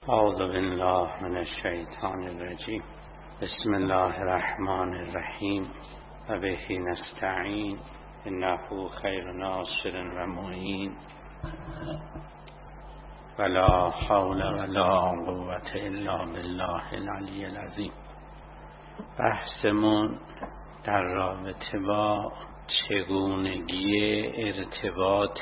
اعوذ بالله من الشیطان الرجیم. بسم الله الرحمن الرحیم و به نستعین انه خیر ناصر و معین ولا حول ولا قوة الا بالله العلی العظیم. بحثمون در رابطه با چگونگی ارتباط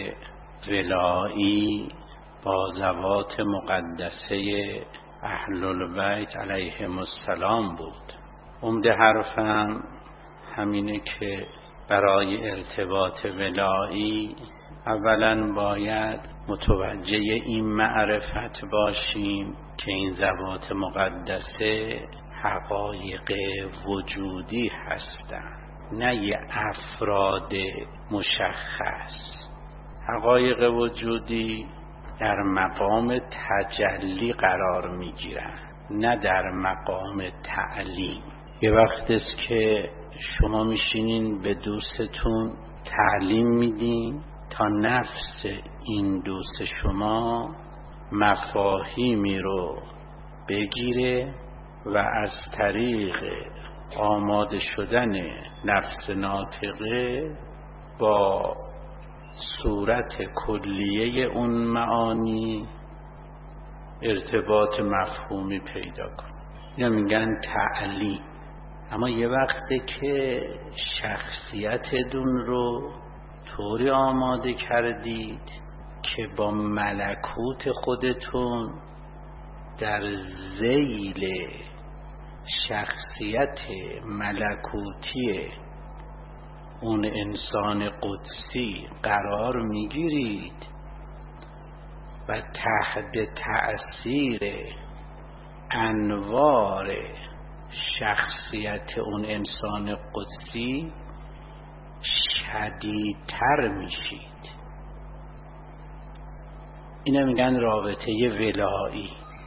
ولایی با ذوات مقدسه اهل البیت علیهم السلام بود. عمده حرفم همینه که برای ارتباط ولایی اولا باید متوجه این معرفت باشیم که این ذوات مقدسه حقایق وجودی هستند، نه یه افراد مشخص. حقایق وجودی در مقام تجلی قرار میگیرن، نه در مقام تعلیم. یه وقت است که شما میشینین به دوستتون تعلیم میدین تا نفس این دوست شما مفاهیمی رو بگیره و از طریق آماده شدن نفس ناطقه با صورت کلیه اون معانی ارتباط مفهومی پیدا کن. یا میگن تعلیم. اما یه وقته که شخصیتتون رو طوری آماده کردید که با ملکوت خودتون در ذیل شخصیت ملکوتی اون انسان قدسی قرار میگیرید و تحت تأثیر انوار شخصیت اون انسان قدسی شدیدتر میشید. اینو میگن رابطه ولایی.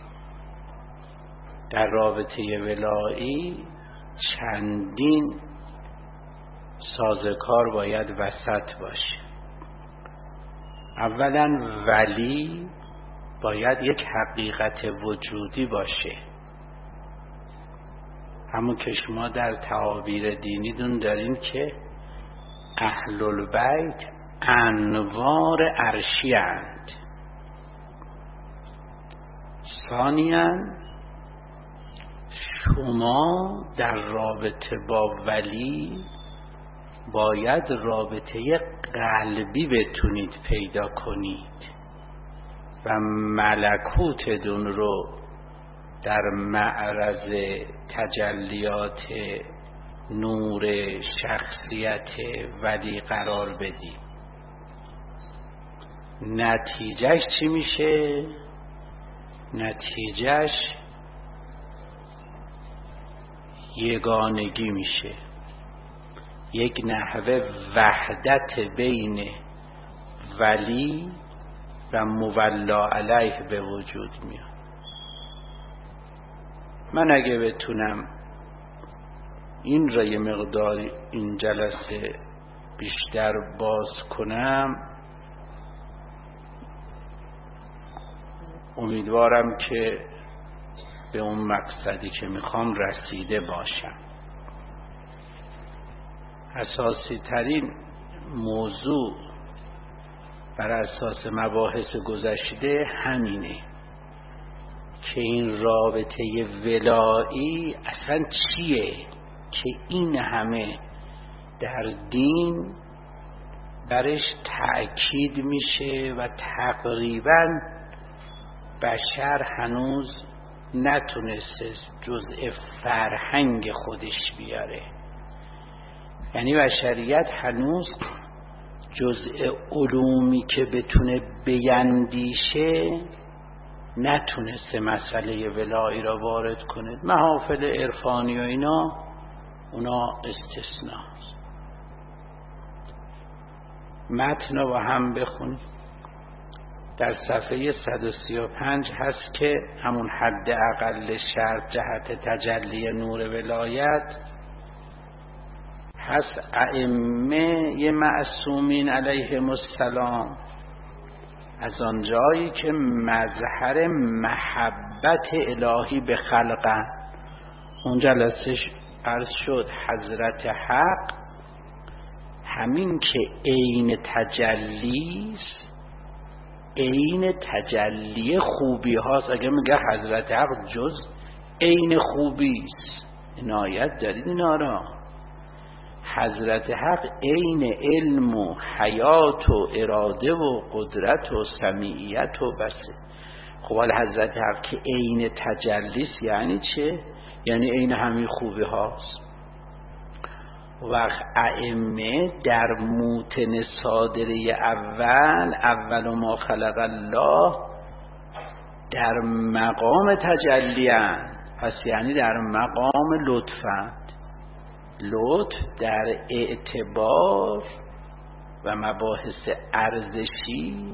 در رابطه ولایی چندین سازوکار باید وسط باشه. اولا ولی باید یک حقیقت وجودی باشه، همون که شما در تعابیر دینیدون دارین که اهل البیت انوار عرشی اند. ثانیاً شما در رابطه با ولی باید رابطه قلبی بتونید پیدا کنید و ملکوتتون رو در معرض تجلیات نور شخصیت ولی قرار بدید. نتیجهش چی میشه؟ نتیجهش یگانگی میشه، یک نحوه وحدت بین ولی و مولا علیه به وجود میاد. من اگه بتونم این را یه مقدار این جلسه بیشتر باز کنم، امیدوارم که به اون مقصدی که میخوام رسیده باشم. اساسی ترین موضوع بر اساس مباحث گذشته همینه که این رابطه ولایی اصلا چیه که این همه در دین برش تأکید میشه و تقریبا بشر هنوز نتونسته جزء فرهنگ خودش بیاره. یعنی بشریت هنوز جزء علومی که بتونه بیندیشه نتونسته مسئله ولایی را وارد کنه. محافل عرفانی و اینا اونا استثناست. متن رو با هم بخونیم. در صفحه 135 هست که همون حد اقل شرط جهت تجلی نور ولایت هست ائمه معصومین علیهم السلام از آنجایی که مظهر محبت الهی به خلقن. اون جلسه عرض شد حضرت حق همین که عین تجلیست، عین تجلی خوبی هاست. اگه میگه حضرت حق جز عین خوبیست، عنایت دارید اینا را. حضرت حق عین علم و حیات و اراده و قدرت و سمیعیت و بسه. خب حال حضرت حق که عین تجلیست یعنی چه؟ یعنی عین همین خوبی هاست. وقت ائمه در موتن صادره اول ما خلق الله در مقام تجلیان، پس یعنی در مقام لطفند. لطف در اعتبار و مباحث ارزشی،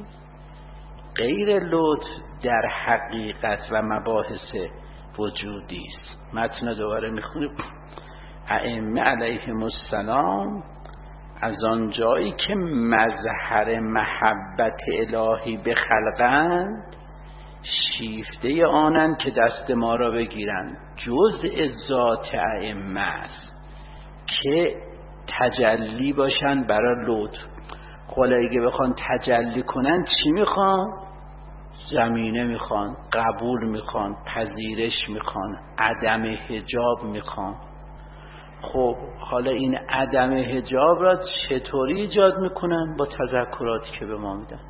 غیر لطف در حقیقت و مباحث وجودی است. متن دوباره میخونیم. ائمه علیهم السلام از آن جایی که مظهر محبت الهی به خلقند، شیفته آنند که دست ما را بگیرند. جزء ذات ائمه است که تجلی باشن برای لطف. حالا اگه بخوان تجلی کنن چی میخوان؟ زمینه میخوان، قبول میخوان، پذیرش میخوان، عدم حجاب میخوان. خب حالا این عدم حجاب را چطوری ایجاد میکنن؟ با تذکراتی که به ما میدن.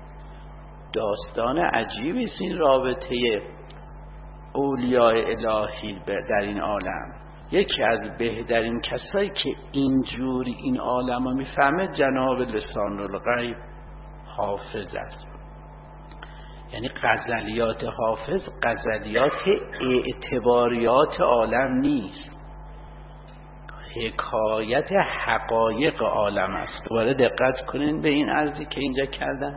داستان عجیبی است این رابطه اولیاء الهی در این عالم. یکی از بهترین کسایی که اینجوری این عالم رو میفهمه جناب لسان الغیب حافظ است. یعنی غزلیات حافظ غزلیات اعتباریات عالم نیست، حکایت حقایق عالم است. دوباره دقت کنین به این عرضی که اینجا کردن.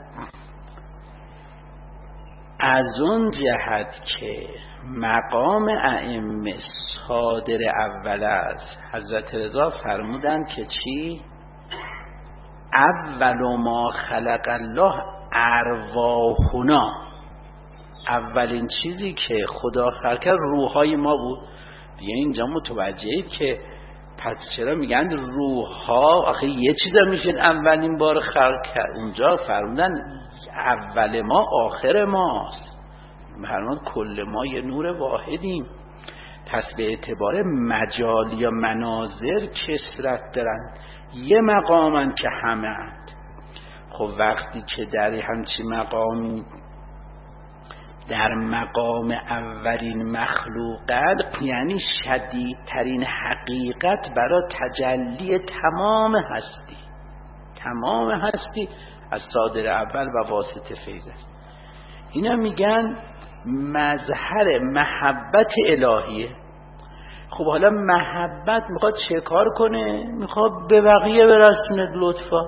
از اون جهت که مقام ائمه صادر اول است، حضرت رضا فرمودن که چی؟ اول ما خلق الله ارواحنا، اولین چیزی که خدا خلق کرد روحای ما بود. دیگه اینجا متوجهید که پس چرا میگن روحها؟ آخه یه چیزا میشه اولین بار خلق کرد. اونجا فرمودن اول ما آخر ماست، فرمودن کل ما یه نور واحدیم. پس به اعتبار مجال یا مناظر کثرت دارن، یه مقامن که همه اند. خب وقتی که در همچی مقامی در مقام اولین مخلوقات، یعنی شدیدترین حقیقت برای تجلی تمام هستی. تمام هستی از صادر اول و واسطه فیض است. اینا میگن مظهر محبت الهیه. خب حالا محبت میخواد چه کار کنه؟ میخواد به بقیه برسونه لطفا.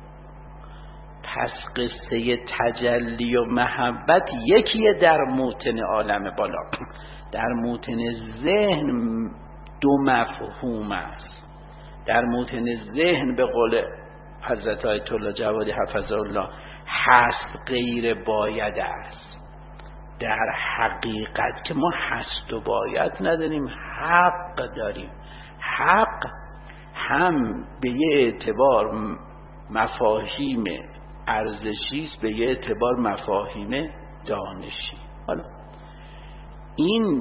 پس قصه تجلی و محبت یکیه در موتن عالم بالا. در موتن ذهن دو مفهوم است. در موتن ذهن به قول حضرت آیت الله جوادی حفظه الله هست غیر باید است. در حقیقت که ما هست و باید نداریم، حق داریم. حق هم به یه اعتبار مفاهیم ارزشی است، به یه اعتبار مفاهیم دانشی. حالا این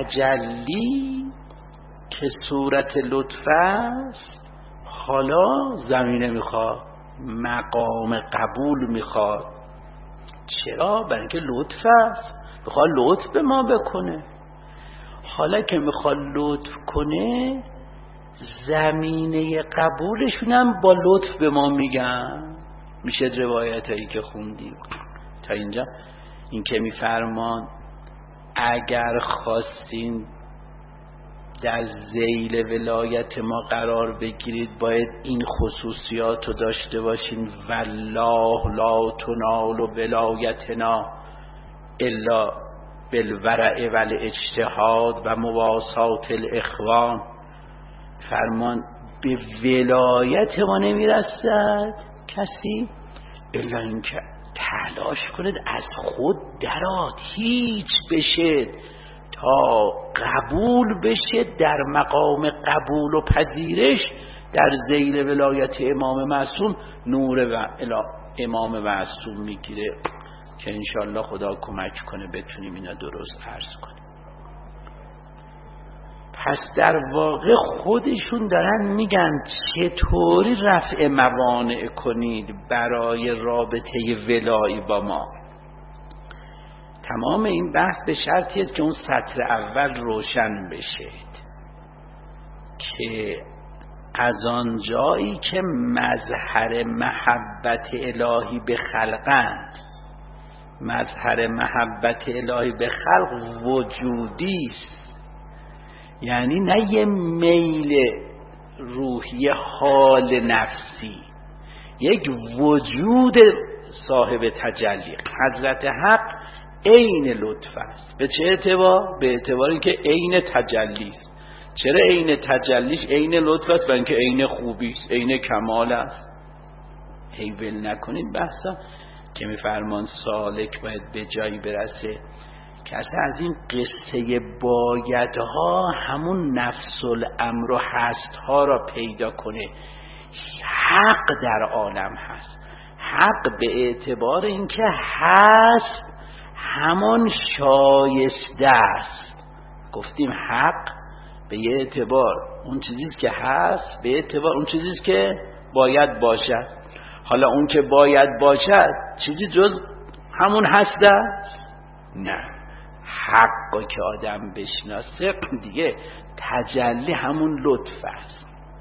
تجلی که صورت لطف است، حالا زمینه میخواد، مقام قبول میخواد. چرا؟ برای اینکه لطف است، میخواد لطف به ما بکنه. حالا که میخواد لطف کنه، زمینه قبولشون هم با لطف به ما میگن. میشه روایت هایی که خوندیم تا اینجا، این که میفرمان اگر خواستین در ذیل ولایت ما قرار بگیرید باید این خصوصیات رو داشته باشین: والله لا تنال ولایتنا الا بالورع والاجتهاد و مواسات الاخوان. فرمان به ولایت ما نمیرسد کسی الا اینکه تلاش کنید از خود درات هیچ بشید تا قبول بشه، در مقام قبول و پذیرش در ذیل ولایت امام معصوم نور و امام معصوم میگیره که انشالله خدا کمک کنه بتونیم اینا درست عرض کنیم. پس در واقع خودشون دارن میگن چطوری رفع موانع کنید برای رابطه ولایی با ما. تمام این بحث به شرطی است که اون سطر اول روشن بشه که از آن جایی که مظهر محبت الهی به خلقند، مظهر محبت الهی به خلق وجودی است، یعنی نه یه میل روحی حال نفسی، یک وجود صاحب تجلی. حضرت حق عین لطف است. به چه اعتبار؟ به اعتبار اینکه عین تجلی است. چرا عین تجلیش عین لطف است؟ برای اینکه عین خوبی است، عین کمال است. هی ول نکنید بحثا که میفرمان سالک باید به جایی برسه که اصلا از این قصه بایدها همون نفس الامر و هستها را پیدا کنه. حق در عالم هست. حق به اعتبار اینکه هست همون شایسته است. گفتیم حق به یه اعتبار اون چیزیست که هست، به اعتبار اون چیزیست که باید باشد. حالا اون که باید باشد چیزی جز همون هست است؟ نه. حق که آدم بشناسه دیگه تجلی همون لطف است.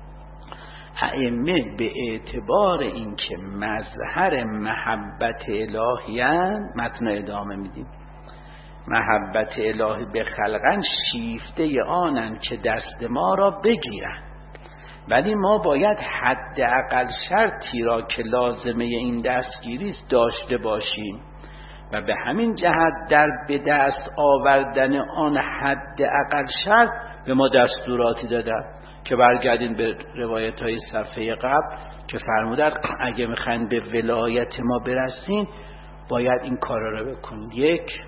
ائمه به اعتبار اینکه مظهر محبت الهیان، متن ادامه میدیم، محبت الهی به خلقن شیفته آنن که دست ما را بگیرن، ولی ما باید حداقل شرطی را که لازمه این دستگیری است داشته باشیم و به همین جهت در به دست آوردن آن حداقل شرط به ما دستوراتی دادن که برگردین به روایت های صفحه قبل که فرمودن اگه میخواین به ولایت ما برسین باید این کارا رو بکنید. یک،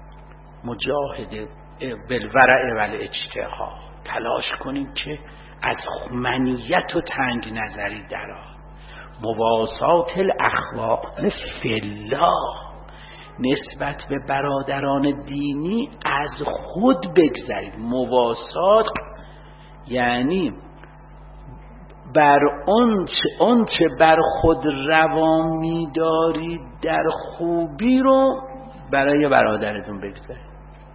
مجاهده بالورع و الاجتهاد، تلاش کنید که از منیت و تنگ نظری درآ، مواسات الاخلاق فالله، نسبت به برادران دینی از خود بگذرید. مواسات یعنی بر آنچه بر خود روا می‌دارید در خوبی رو برای برادرتون بگذارید.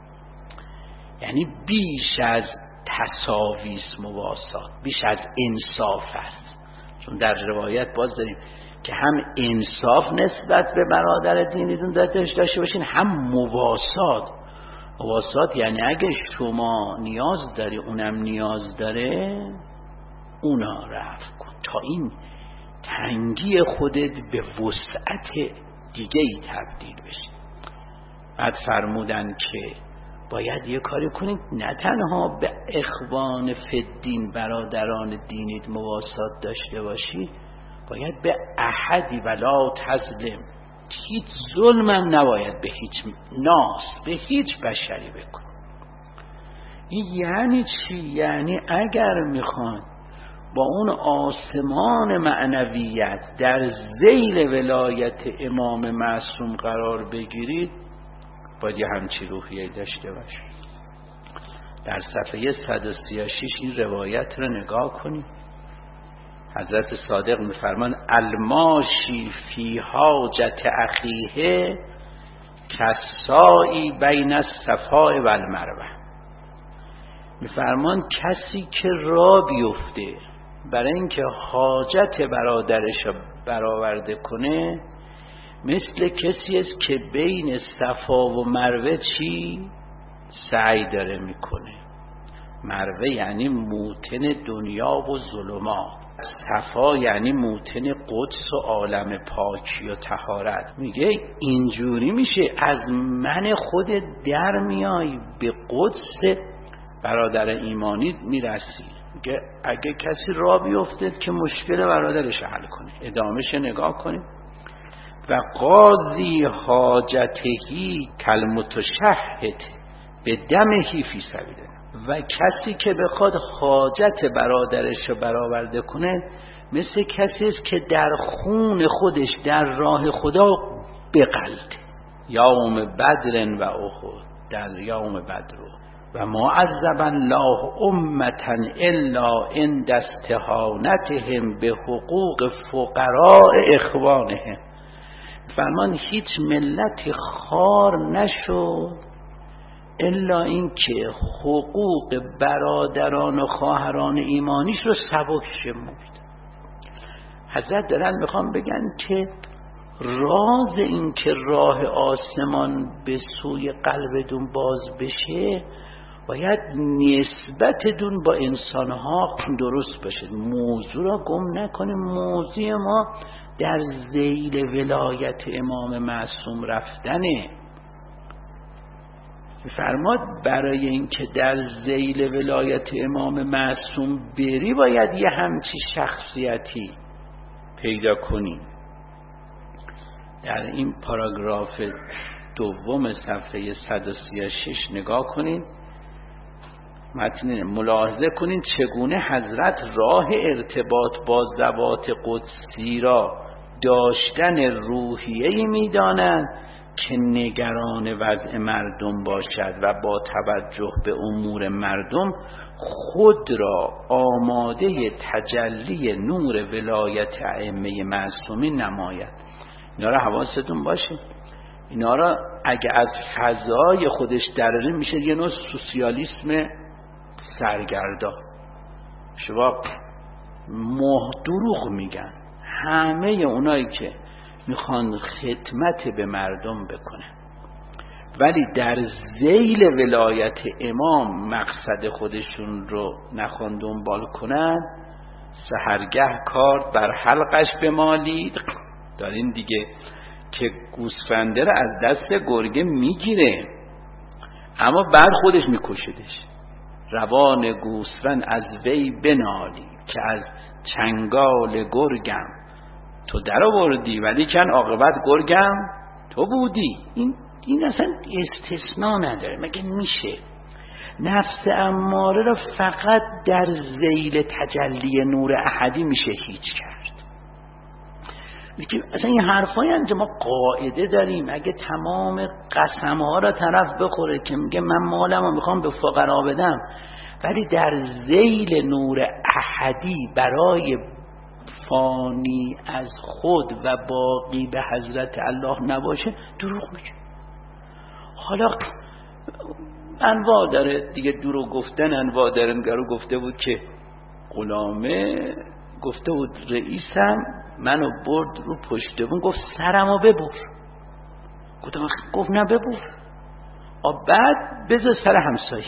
یعنی بیش از تساویس مواسات، بیش از انصاف است. چون در روایت باز داریم که هم انصاف نسبت به برادر دینیتون داشته باشین، هم مواسات. مواسات یعنی اگه شما نیاز داری اونم نیاز داره، اونا رفع کن تا این تنگی خودت به وسعت دیگه ای تبدیل بشه. بعد فرمودن که باید یه کاری کنید نه تنها به اخوان فدین برادران دینیت مواسات داشته باشید، باید به احدی ولا تظلم، هیچ ظلمم نباید به هیچ ناس، به هیچ بشری بکن. این یعنی چی؟ یعنی اگر میخوان با اون آسمان معنویت در ذیل ولایت امام معصوم قرار بگیرید باید یه همچی روحیه داشته باشید. در صفحه 136 این روایت رو نگاه کنید. حضرت صادق میفرمان الماشی فی حاجت اخیه کسائی بین الصفا و المروه. میفرمان کسی که راه بیفته برای اینکه حاجت برادرش برآورده کنه مثل کسی است که بین صفا و مروه چی؟ سعی داره میکنه. مروه یعنی موطن دنیا و ظلمات، صفا یعنی موطن قدس و عالم پاکی و طهارت. میگه اینجوری میشه از من خودت در میای به قدس برادر ایمانی میرسی. میگه اگه کسی راه بیفتد که مشکل برادرش حل کنه، ادامهش نگاه کنید. و قاضی حاجتهی کالمتشهد به دمهی فی سبیل الله. و کسی که بخواد حاجت برادرش رو برآورده کنه مثل کسی است که در خون خودش در راه خدا بغلت. یوم بدر و احد، در یوم بدر و ما عذب الله امتا الا عند استهانتهم به حقوق فقراء اخوانهم. فرمان هیچ ملتی خوار نشد الا این که حقوق برادران و خواهران ایمانیش رو سبک شمرد. حضرت دارن میخوام بگن که راز این که راه آسمان به سوی قلبتون باز بشه باید نسبتتون با انسانها درست باشه. موضوع را گم نکنیم. موضوع ما در ذیل ولایت امام معصوم رفتنه. فرماد برای اینکه در ذیل ولایت امام معصوم بری باید یه همچی شخصیتی پیدا کنیم. در این پاراگراف دوم صفحه 136 نگاه کنین، متن ملاحظه کنین چگونه حضرت راه ارتباط با ذوات قدسی را داشتن روحیه‌ای می‌دانند که نگران وضع مردم باشد و با توجه به امور مردم خود را آماده تجلی نور ولایت ائمه معصومین نماید. اینا را حواستون باشه. اینا را اگه از فضای خودش دراره میشه یه نوع سوسیالیسم سرگردا. شما دروغ میگن. همه اونایی که میخوان خدمت به مردم بکنن ولی در ذیل ولایت امام مقصد خودشون رو نخوان دنبال کنن، سحرگه کار بر حلقش بمالید. دارین دیگه که گوسفنده رو از دست گرگه میگیره اما بعد خودش میکشدش. روان گوسفند از وی بنالی که از چنگال گرگم تو در آوردی ولی کن عاقبت گرگم تو بودی. این اصلا استثناء نداره. مگه میشه نفس اماره را فقط در ذیل تجلی نور احدی میشه هیچ کرد؟ اصلا این حرفایی هست. ما قاعده داریم اگه تمام قسم ها را طرف بخوره که میگه من مالم رو میخوام به فقرا بدم ولی در ذیل نور احدی برای فانی از خود و باقی به حضرت الله نباشه، دروغ میگه. حالا انواع داره دیگه، دروغ گفتن انواع داره. نگارو گفته بود که غلامه گفته بود رئیسم منو برد رو پشت بون گفت سرمو ببر. گفت نه ببر، بعد بذار سر همسایه.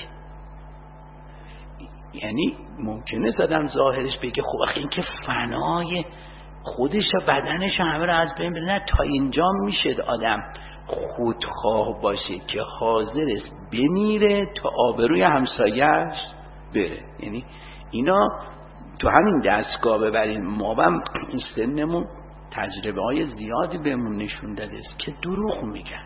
یعنی ممکنه زدم ظاهرش بگه خب آخه این که فنای خودش و بدنش همه رو از بین بره. نه، تا اینجا میشه آدم خودخواه باشه که حاضر است بمیره تا آبروی همسایه‌اش بره. یعنی اینا تو همین دستگاه ببریم. ما هم این سنمون تجربه های زیادی بهمون نشون داده است که دروغ میگن.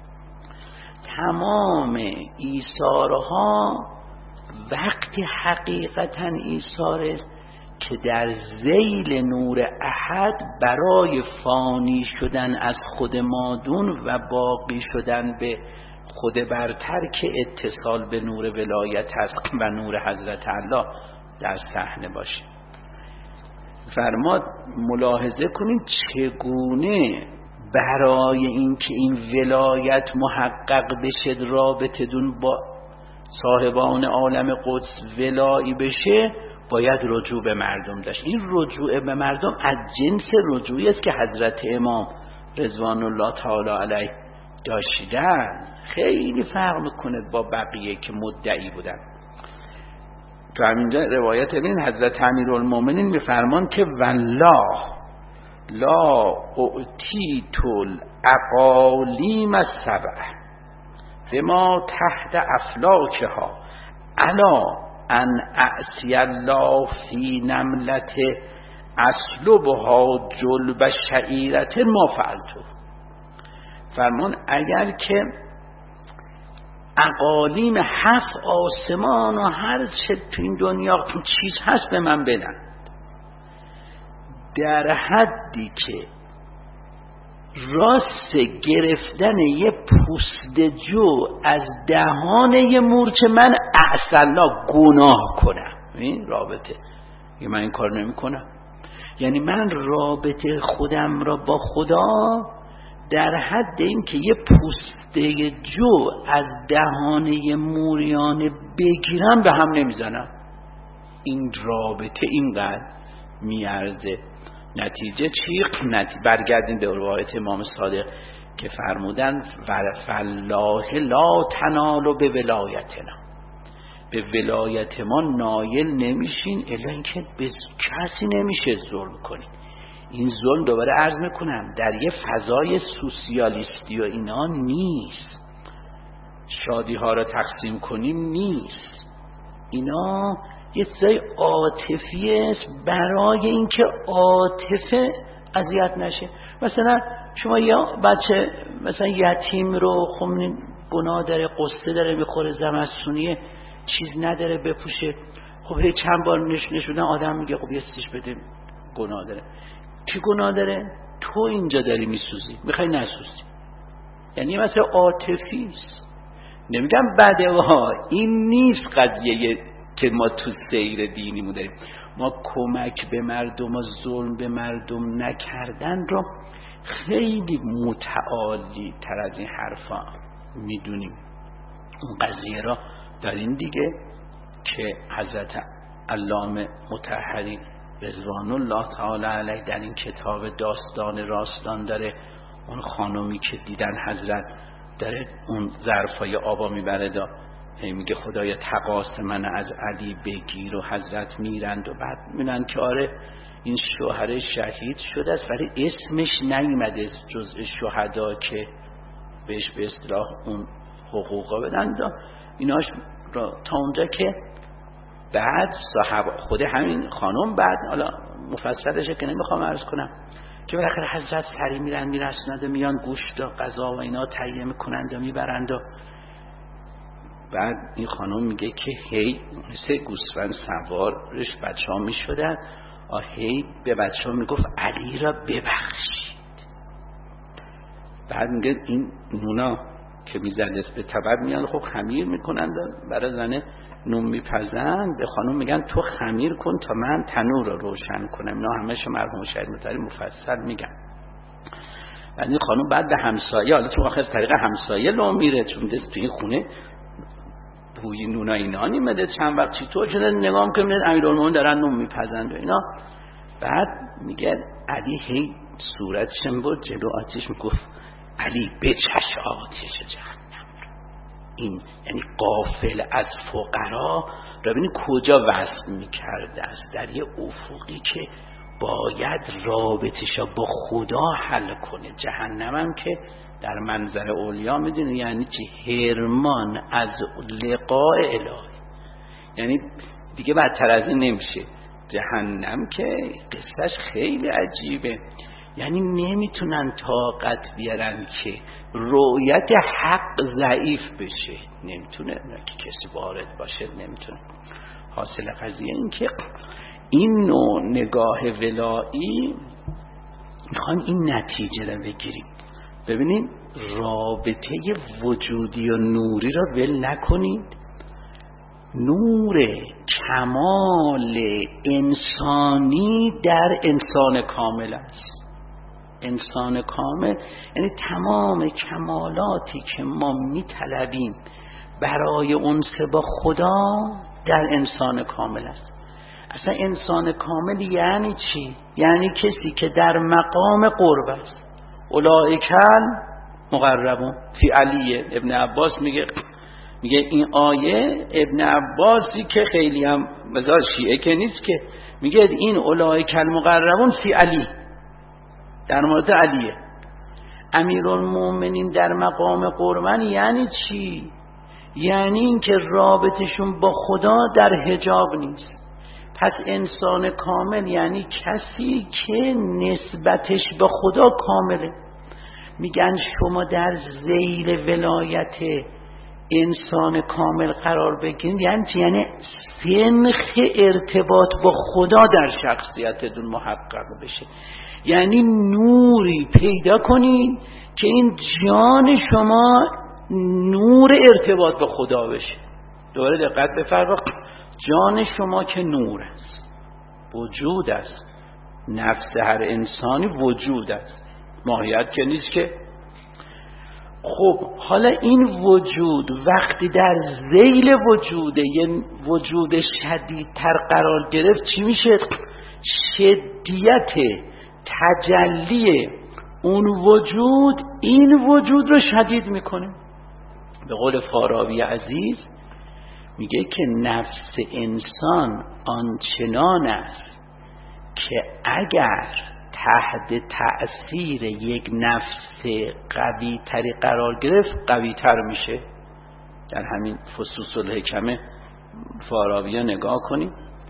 تمام ایثارها وقتی حقیقتا ایثار است که در ذیل نور احد برای فانی شدن از خود مادون و باقی شدن به خود برتر که اتصال به نور ولایت هست و نور حضرت الله در صحنه باشه. فرماد ملاحظه کنید چگونه برای اینکه این ولایت محقق بشه رابطتون با صاحبان عالم قدس ولایی بشه باید رجوع به مردم داشت. این رجوع به مردم از جنس رجوعی است که حضرت امام رضوان الله تعالی علیه داشتن. خیلی فرق میکنه با بقیه که مدعی بودن. تو همینجا روایت ببین حضرت امیرالمومنین میفرمان که والله لا اعطیت الاقالیم السبع بما تحت افلاکها الا ان اعصی الله فی نملت اسلبها جلب شعیرت ما فعلتو. فرمان اگر که اقالیم 7 آسمان و هر چه تو این دنیا چیز هست به من بدن، در حدی که راست گرفتن یه پوست جو از دهان یه مورچه من اعسلا گناه کنم. این رابطه یه من این کار نمی کنم، یعنی من رابطه خودم را با خدا در حد این که یه پوسته جو از دهان یه موریانه بگیرم به هم نمیزنم. این رابطه اینقدر میارزه. نتیجه چی؟ برگردیم به روایت امام صادق که فرمودن فالله لا تنالوا به ولایتنا، به ولایت ما نایل نمیشین الا اینکه به کسی نمیشه ظلم کنید. این ظلم دوباره عرض میکنم در یه فضای سوسیالیستی و اینا نیست، شادی ها را تقسیم کنیم نیست، اینا یه چیزای عاطفی است برای اینکه عاطفه اذیت نشه. مثلا شما یا بچه مثلا یتیم رو خب گناه داره، قصه داره، میخوره، زمستونیه، چیز نداره بپوشه، خب هی چند بار نشودن آدم میگه خب یه سیش بده، گناه داره. کی گناه داره؟ تو اینجا داری میسوزی، میخوای نسوزی. یعنی مثلا عاطفی است. نمیگم بده ها، این نیست قضیه که ما تو سیر دینیمون داریم. ما کمک به مردم و ظلم به مردم نکردن رو خیلی متعالی تر از این حرفا میدونیم. اون قضیه را داریم دیگه که حضرت علامه مطهری رضوان الله تعالی علیه در این کتاب داستان راستان داره، اون خانومی که دیدن حضرت داره اون ظرفای آبا میبره دا میگه خدایا تقاس من از علی بگیر و حضرت میرند و بعد میبینن که آره این شوهر شهید شده است ولی اسمش نیومده جزء شهدا که بهش به اصطلاح اون حقوقا بدن دا ایناش را تا اونجا که بعد صاحب خود همین خانم بعد حالا مفصلشه که نمیخوام عرض کنم که بالاخره حضرت سری میرن میرسند و میان گوشت و غذا و اینا تهیه میکنند و میبرند و بعد این خانم میگه که هی مثل گوسفند سوارش بچه ها میشدن، هی به بچه ها میگفت علی را ببخشید. بعد میگه این نونا که میزد به تبر میان خب خمیر میکنند برای زنه نون میپزند، به خانم میگن تو خمیر کن تا من تنور رو روشن کنم. اینا همه‌شو مرحوم شهید مطهری مفصل میگن. بعد این خانم بعد به همسایه، حالا تو آخر طریق همسایه لو میره چون دست تو این خونه بوی نونا اینا نیمده چند وقت چطور شده نگاه میکنم امیرالمومنین دارن نون میپزند و اینا. بعد میگه علی هی صورتشم بود جلو آتش میگفت علی بچش آتش جهنم. این یعنی غافل از فقرا را ببینید کجا وصل میکرده است در یه افقی که باید رابطه‌شو با خدا حل کنه. جهنمم که در منظر اولیا میدونی یعنی چی؟ حرمان از لقاء الهی، یعنی دیگه بدتر از این نمیشه. جهنم که قصهش خیلی عجیبه، یعنی نمیتونن طاقت بیارن که رؤیت حق ضعیف بشه، نمیتونه که کسی وارد باشه، نمیتونه. حاصل قضیه این که این نوع نگاه ولایی میخوایم این نتیجه رو بگیریم. ببینید رابطه وجودی و نوری را ول نکنید. نور کمال انسانی در انسان کامل است. انسان کامل یعنی تمام کمالاتی که ما میطلبیم برای انس با خدا در انسان کامل است. اصلا انسان کامل یعنی چی؟ یعنی کسی که در مقام قرب است. اولئکل مقربون فی علیه. ابن عباس میگه این آیه ابن عباسی که خیلی هم بذار شیعه که نیست که میگه این اولئکل مقربون فی علی در مورد علیه. امیرالمومنین در مقام قربان یعنی چی؟ یعنی این که رابطشون با خدا در حجاب نیست. پس انسان کامل یعنی کسی که نسبتش به خدا کامله. میگن شما در ذیل ولایت انسان کامل قرار بگیرید، یعنی سنخ ارتباط با خدا در شخصیتتون محقق بشه، یعنی نوری پیدا کنید که این جان شما نور ارتباط با خدا بشه. دوباره دقت بفرمایید، جان شما که نور است، وجود است، نفس هر انسانی وجود است، ماهیت که نیست که. خب حالا این وجود وقتی در ذیل وجوده، یه وجود شدیدتر قرار گرفت، چی میشه؟ شدیت تجلی اون وجود این وجود رو شدید میکنه. به قول فارابی عزیز میگه که نفس انسان آنچنان است که اگر تحت تأثیر یک نفس قوی تری قرار گرفت قوی تر میشه. در همین فصوص الحکمه فارابی ها نگاه کنیم.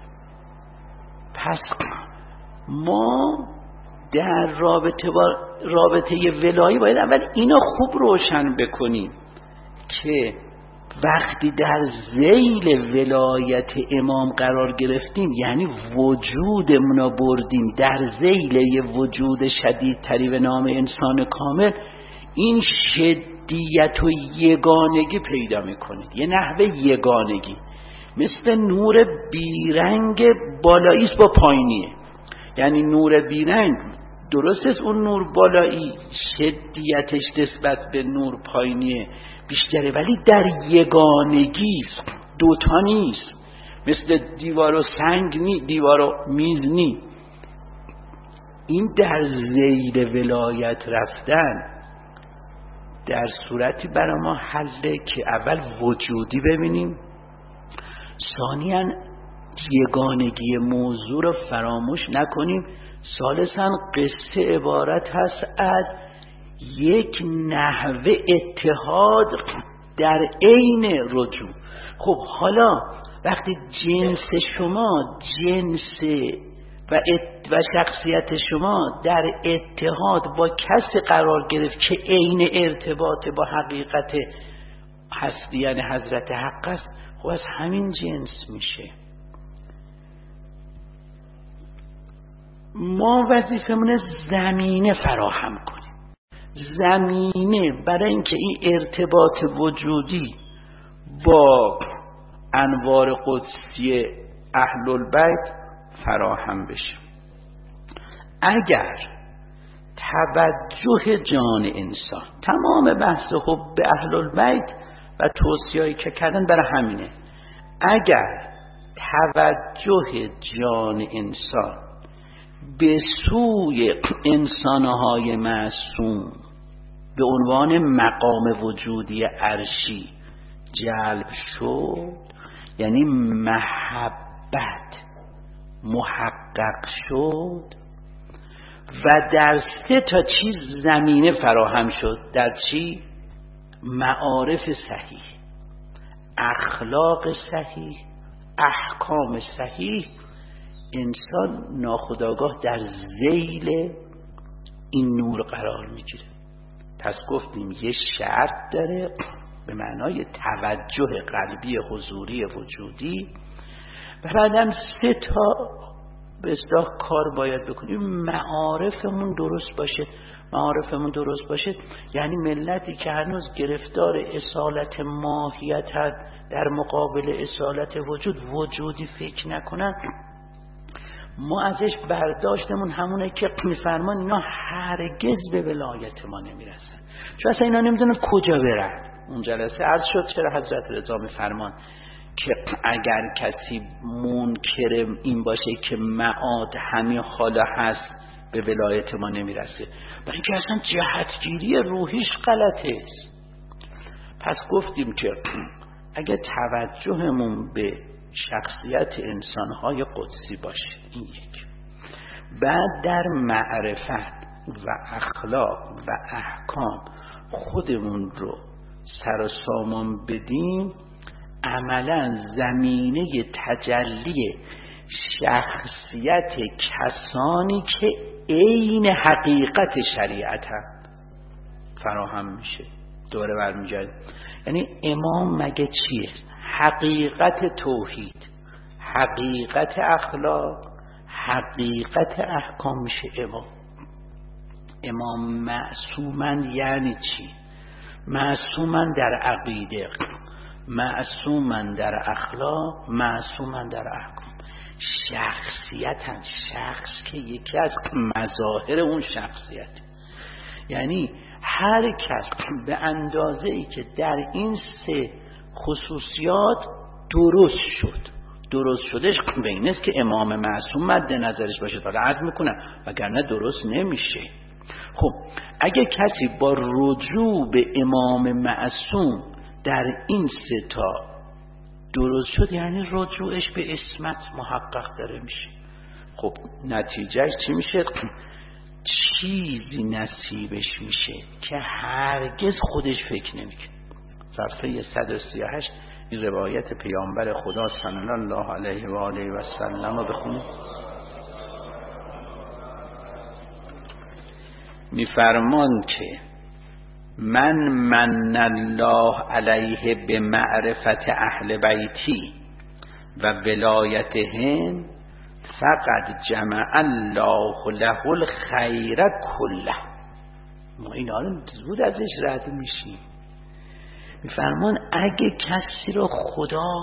پس ما در رابطه ولایی باید اول اینا خوب روشن بکنیم که وقتی در ذیل ولایت امام قرار گرفتیم، یعنی وجودمون رو بردیم در ذیل یه وجود شدیدتری به نام انسان کامل، این شدیت و یگانگی پیدا میکنید، یه نحوه یگانگی، مثل نور بیرنگ بالاییست با پایینیه. یعنی نور بیرنگ درست است، اون نور بالایی شدیتش نسبت به نور پایینیه بیشتره، ولی در یگانگی است، دوتا نیست، مثل دیوار و سنگ نی، دیوار و میز نی. این در ذیل ولایت رفتن در صورتی برای ما حله که اول وجودی ببینیم، ثانیاً یگانگی موضوع رو فراموش نکنیم، ثالثاً قصه عبارت هست از یک نحوه اتحاد در عین رجوع. خب حالا وقتی جنس شما و شخصیت شما در اتحاد با کسی قرار گرفت که عین ارتباط با حقیقت هستی یعنی حضرت حق است، خب از همین جنس میشه. ما وظیفمون زمینه فراهم کنیم، زمینه برای اینکه این ارتباط وجودی با انوار قدسی اهل البیت فراهم بشه. اگر توجه جان انسان، تمام بحث حب اهل البیت و توصیه‌ای که کردن برای همینه، اگر توجه جان انسان به سوی انسانهای معصوم به عنوان مقام وجودی عرشی جلب شد، یعنی محبت محقق شد و در 3 چیز زمینه فراهم شد. در چی؟ معارف صحیح، اخلاق صحیح، احکام صحیح، انسان ناخودآگاه در ذیل این نور قرار میگیره. پس گفتیم یه شرط داره به معنای توجه قلبی حضوری وجودی و بعدم 3 به اصطلاح کار باید بکنیم. معارفمون درست باشه. معارفمون درست باشه یعنی ملتی که هنوز گرفتار اصالت ماهیت در مقابل اصالت وجودی فکر نکنن، ما ازش برداشتمون همونه که میفرمان اینا هرگز به ولایت ما نمیرسن، چون اصلا اینا نمیدونن کجا برن. اون جلسه عرض شد چرا حضرت رضا میفرمان که اگر کسی منکر این باشه که معاد همین حالا هست به ولایت ما نمیرسه، برای اینکه اصلا جهتگیری روحیش غلطه است. پس گفتیم که اگه توجهمون به شخصیت انسانهای قدسی باشه، این یک، بعد در معرفت و اخلاق و احکام خودمون رو سر و سامان بدیم، عملا زمینه تجلی شخصیت کسانی که عین حقیقت شریعت هم، فراهم میشه، دوره برمیگرده. یعنی امام مگه چیه؟ حقیقت توحید، حقیقت اخلاق، حقیقت احکام میشه امام. امام معصومن یعنی چی؟ معصومن در عقیده، معصومن در اخلاق، معصومن در احکام. شخصیتن، شخص که یکی از مظاهر اون شخصیت، یعنی هر کس به اندازه ای که در این سه خصوصیات درست شد، درست شدش به این است که امام معصوم مد نظرش باشه. حالا عرض میکنم وگرنه درست نمیشه. خب اگه کسی با رجوع به امام معصوم در این سه تا درست شد، یعنی رجوعش به عصمت محقق داره میشه. خب نتیجهش چی میشه؟ چیزی نصیبش میشه که هرگز خودش فکر نمیکنه. صفحه 138 این روایت پیامبر خدا صلی الله علیه و آله و سلم رو بخونید. میفرمان که من الله علیه به معرفت اهل بیتی و ولایتهم فقد جمع الله له الخیر کله. ما اینا رو زود ازش رد میشیم. میفرمان اگه کسی رو خدا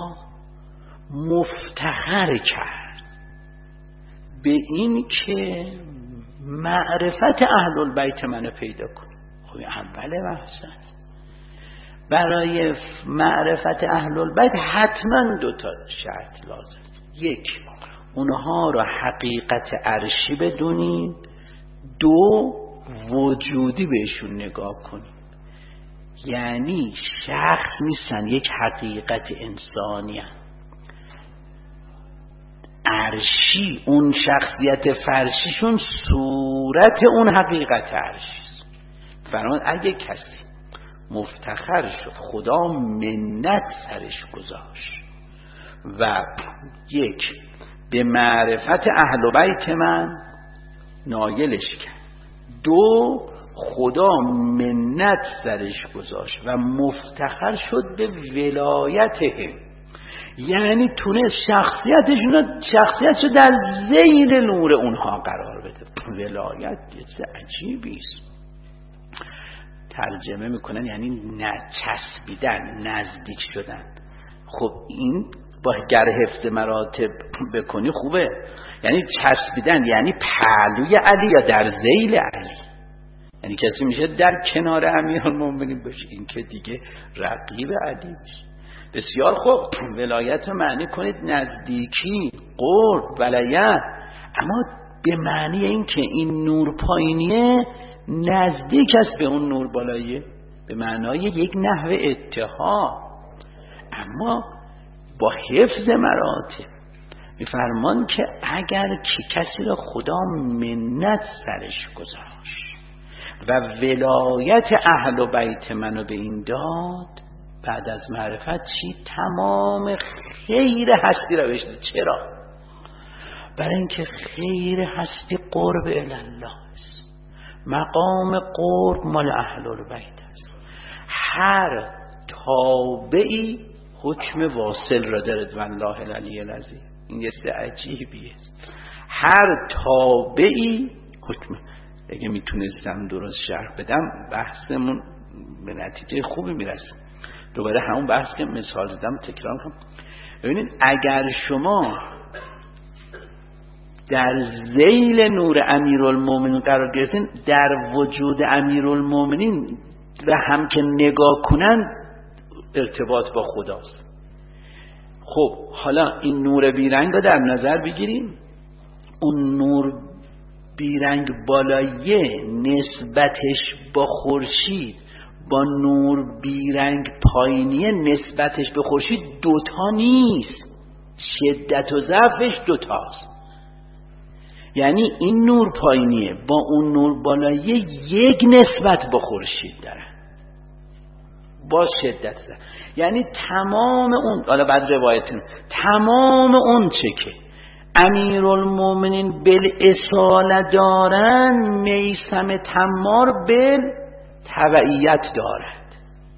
مفتخر کرد به این که معرفت اهل البیت منو پیدا کن، خب اول بحث است. برای معرفت اهل البیت حتما دو تا شرط لازم. یک، اونها رو حقیقت عرشی بدونیم. دو، وجودی بهشون نگاه کنیم. یعنی شخص نیستن، یک حقیقت انسانی هست. عرشی اون شخصیت فرشیشون صورت اون حقیقت عرشی است. فرمان اگه کسی مفتخر شد، خدا منت سرش گذاشت و یک، به معرفت اهل بیت من نایلش کرد. دو، خدا منت سرش گذاشت و مفتخر شد به ولایتهم، یعنی تونست شخصیتشو در ذیل نور اونها قرار بده. ولایت چیز عجیبی است. ترجمه میکنن یعنی چسبیدن، نزدیک شدن. خب این با گر حفظ مراتب بکنی خوبه. یعنی چسبیدن یعنی پهلوی علی یا در ذیل علی، یعنی کسی میشه در کنار امیرالمومنین باشه، این که دیگه رقیب علی میشه. بسیار خوب. ولایت رو معنی کنید نزدیکی، قرب، ولایت، اما به معنی این که این نور پایینیه نزدیک است به اون نور بالاییه، به معنای یک نحو اتحاد، اما با حفظ مراتب. میفرمان که اگر کسی را خدا منت سرش گذاشت و ولایت اهل بیت منو به این داد، بعد از معرفت چی؟ تمام خیر هستی را بشده. چرا؟ برای اینکه خیر هستی قرب الله است. مقام قرب مال اهل البیت است. هر تابعی حکم واصل را دارد. والله العلی العظیم، این یه چیز عجیبیه. هر تابعی حکم. اگه میتونستم درست شرح بدم بحثمون به نتیجه خوبی میرسه. دوباره همون بحث که مثال زدم تکرار کنم. ببینید اگر شما در ذیل نور امیرالمومنین قرار گرفتین، در وجود امیرالمومنین و هم که نگاه کنن ارتباط با خداست. خب حالا این نور بیرنگ رو در نظر بگیریم. اون نور بیرنگ بالاییه نسبتش با خورشید، با نور بیرنگ پایینیه نسبتش به خورشید دوتا نیست، شدت و ضعفش دوتاست. یعنی این نور پایینیه با اون نور بالاییه یک نسبت با خورشید دارن با شدت ضعف. یعنی تمام اون، حالا بعد روایتون، تمام اون چه که امیرالمومنین بالاصاله دارن، میثم تمار تبعیت دارد.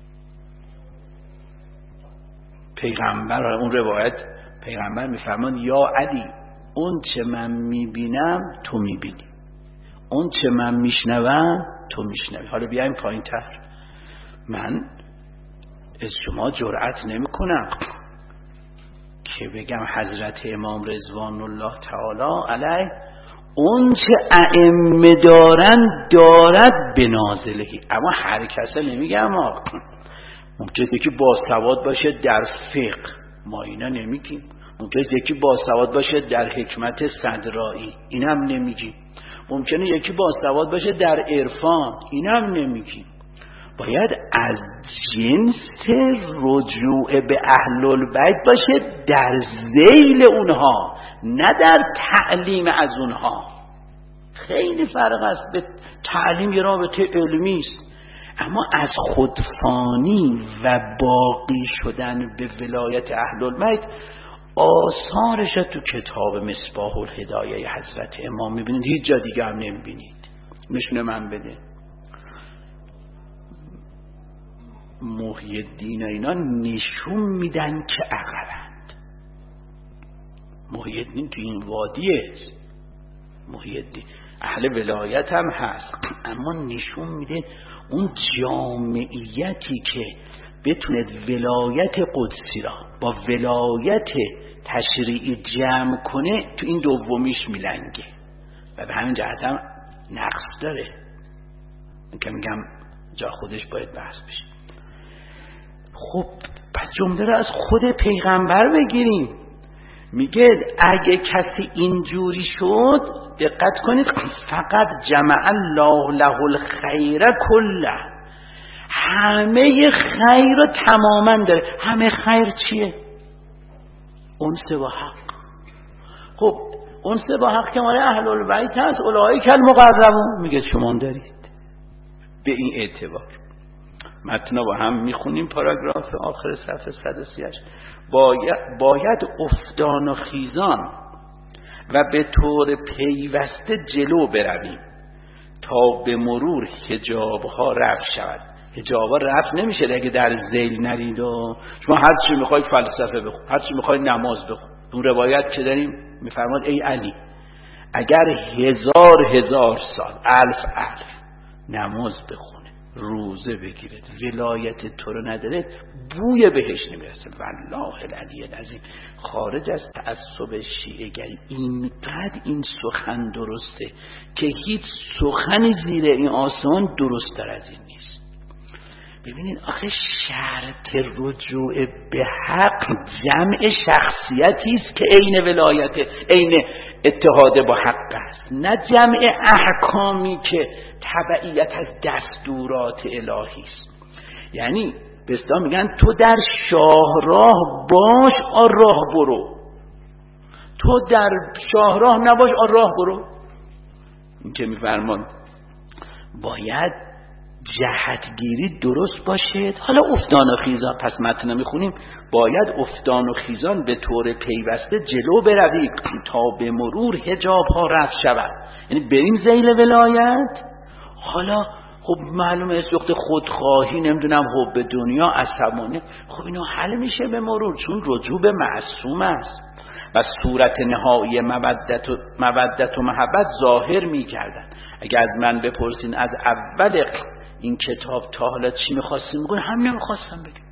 پیغمبر اون روایت پیغمبر میفرمان یا علی اون چه من میبینم تو میبینی، اون چه من میشنوم تو میشنوی. حالا بیایم پایین تر. من از شما جرأت نمی کنم که بگم حضرت امام رضوان الله تعالی علیه اون چه ائمه دارن دارد به نازلهی. اما هر کسا نمیگم. ممکنه یکی باسواد باشه در فقه، ما اینا نمیگیم. ممکنه یکی باسواد باشه در حکمت صدرایی، اینم نمیگیم. ممکنه یکی باسواد باشه در عرفان، اینم نمیگیم. باید از جنس رجوع به اهل البیت باشه در ذیل اونها، نه در تعلیم از اونها. خیلی فرق است. به تعلیم یه رابطه علمی است، اما از خودفانی و باقی شدن به ولایت اهل البیت آثارش تو کتاب مصباح الهدایه حضرت امام میبینید، هیچ جا دیگه هم نمیبینید. نشونه من بده. محی الدین اینا نشون میدن که عقبند. محی الدین تو این وادیه، محی الدین اهل ولایت هم هست، اما نشون میده اون جامعیتی که بتونه ولایت قدسی را با ولایت تشریعی جمع کنه، تو این دومیش میلنگه و به همین جهت هم نقص داره. من که میگم جا خودش باید بحث بشه. خب پس جمله را از خود پیغمبر بگیریم. میگه اگه کسی اینجوری شد، دقت کنید، فقط جمع الله له الخیر کله، همه خیر رو تماما داره. همه خیر چیه؟ انس با حق. خب انس با حق که مال اهل البیت هست، اولئک المقربون. میگه شما دارید. به این اعتبار متن با هم میخونیم. پاراگراف آخر صفحه 138. باید افتان و خیزان و به طور پیوسته جلو برویم تا به مرور حجابها رفع شود. حجابها رفع نمیشه اگه در ذیل نرید و شما هر چی میخواید فلسفه بخون، هر چی میخواید نماز بخون. اون روایت که داریم میفرماد ای علی اگر هزار سال الف نماز بخونه، روزه بگیره، ولایت تو رو نداره، بوی بهش نمیرسه. والله العلی العظیم. خارج از تعصب شیعه گری اینقدر این سخن درسته که هیچ سخنی زیر این آسمان درست تر از این نیست. ببینید آخه شرط رجوع به حق جمع شخصیتی است که عین ولایت، عین اتحاد با حق است، نه جمع احکامی که تبعیت از دستورات الهی است. یعنی به اصطلاح میگن تو در شاهراه باش راه برو، تو در شاهراه نباش راه برو. این که میفرمان باید جهتگیری درست باشد. حالا افتان و خیزان، پس متن میخونیم باید افتان و خیزان به طور پیوسته جلو بروید تا به مرور حجاب ها رفع شود. یعنی بریم ذیل ولایت. حالا خب معلومه سوخت خودخواهی، نمیدونم حب دنیا، عصبانیت، خب اینا حل میشه به مرور، چون رجوع به معصوم است و صورت نهایی مودت و محبت ظاهر میکردن. اگه از من بپرسین از اول این کتاب تا حالا چی میخواستیم بگم، هم نمیخواستم بگم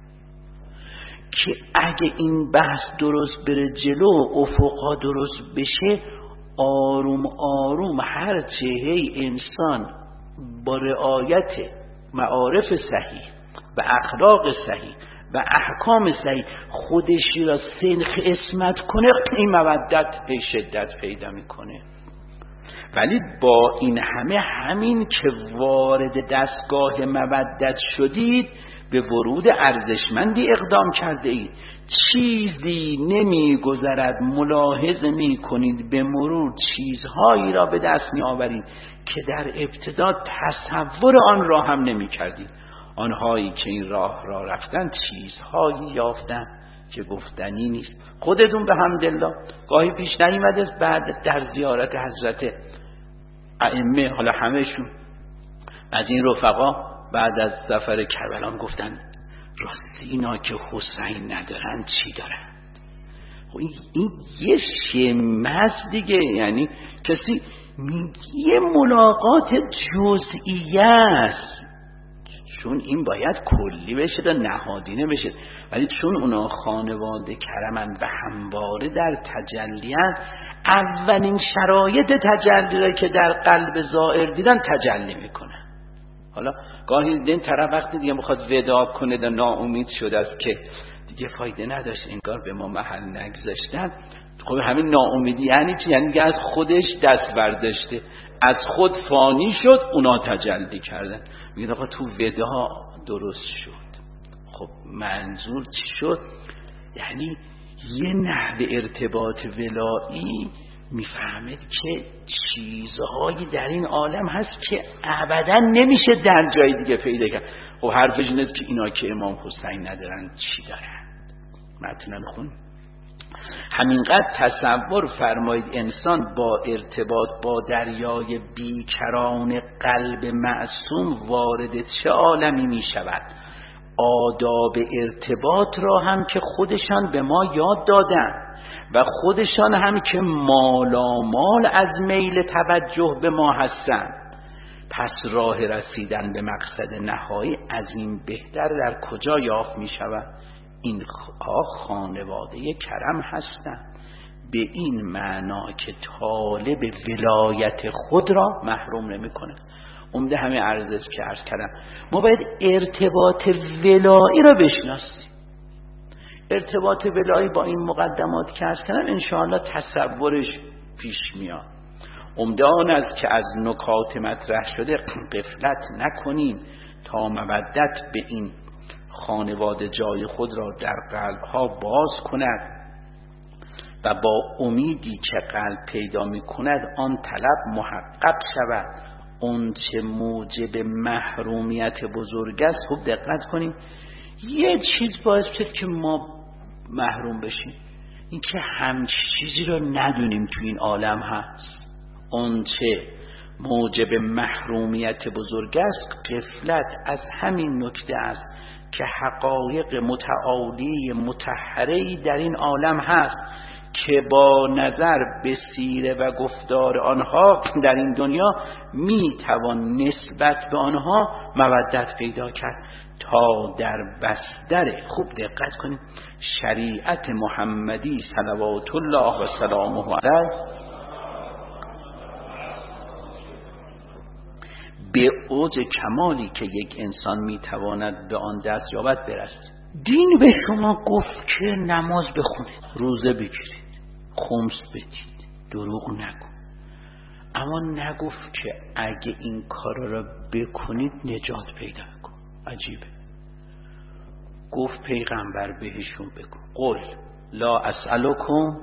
که اگه این بحث درست بره جلو، افقها درست بشه، آروم آروم هر چهره انسان با رعایت معارف صحیح و اخلاق صحیح و احکام صحیح خودشی را سنخ اسمت کنه، این مودت به شدت پیدا میکنه. ولی با این همه، همین که وارد دستگاه مودت شدید به ورود ارزشمندی اقدام کرده اید، چیزی نمی گذرد ملاحظه می کنید به مرور چیزهایی را به دست می آورید که در ابتدا تصور آن را هم نمی کردید. آنهایی که این راه را رفتن چیزهایی یافتن که گفتنی نیست. خودتون به حمدالله گاهی پیش نیامده بعد در زیارت حضرت ائمه، حالا همهشون از این رفقا بعد از ظفر کربلا گفتن راستی اینا که حسین ندارن چی دارن؟ این یه شمز دیگه، یعنی کسی یه ملاقات جزئیه است، چون این باید کلی بشه تا نهادینه بشه، ولی چون اونا خانواده کرمن و همواره در تجلیان، اولین شرایط تجلی را که در قلب زائر دیدن تجلی میکنن. حالا گاهی این طرف وقتی دیگه میخواد وداع کنه و ناامید شده است که دیگه فایده نداشت، انگار به ما محل نگذاشتن. خب همین ناامیدی یعنی چی؟ یعنی از خودش دست برداشته، از خود فانی شد، اونا تجلی کردن. میگه آقا تو وداع درست شد. خب منظور چی شد؟ یعنی یه نحو ارتباط ولایی میفهمید که چیزهایی در این عالم هست که ابدا نمیشه در جای دیگه پیدا کرد. خب حرفش اینه که اینا که امام حسین ندارن چی دارن؟ متن خون همینقدر تصور فرمایید انسان با ارتباط با دریای بیکران قلب معصوم وارد چه عالمی می شود. آداب ارتباط را هم که خودشان به ما یاد دادن و خودشان هم که مالامال از میل توجه به ما هستند. پس راه رسیدن به مقصد نهایی از این بهتر در کجا یافت می شود؟ این خانواده کرم هستند، به این معنا که طالب ولایت خود را محروم نمی کنه. عمده همه عرض که عرض کردم، ما باید ارتباط ولایی را بشناسیم. ارتباط ولایی با این مقدمات که عرض کردم انشاءالله تصورش پیش میاد. عمده آن است که از نکات مطرح شده غفلت نکنیم تا مودت به این خانواده جای خود را در قلبها باز کند و با امیدی که قلب پیدا می کند آن طلب محقق شود. اون چه موجب محرومیت بزرگ است، خوب دقت کنیم، یه چیز باعث شد که ما محروم بشیم، این که همچی چیزی رو ندونیم تو این عالم هست. اون چه موجب محرومیت بزرگ است غفلت از همین نکته است که حقایق متعالی مطهره‌ای در این عالم هست که با نظر به سیره و گفتار آنها در این دنیا میتوان نسبت به آنها مودت پیدا کرد تا در بستر، خوب دقت کنید، شریعت محمدی صلوات الله و سلامه علیه به اوج کمالی که یک انسان میتواند به آن دست یابد برسد. دین به شما گفت که نماز بخونید، روزه بگیرید، خمس بدید، دروغ نگو، اما نگفت که اگه این کارا را بکنید نجات پیدا کن. عجیبه. گفت پیغمبر بهشون بگو قل لا اسألکم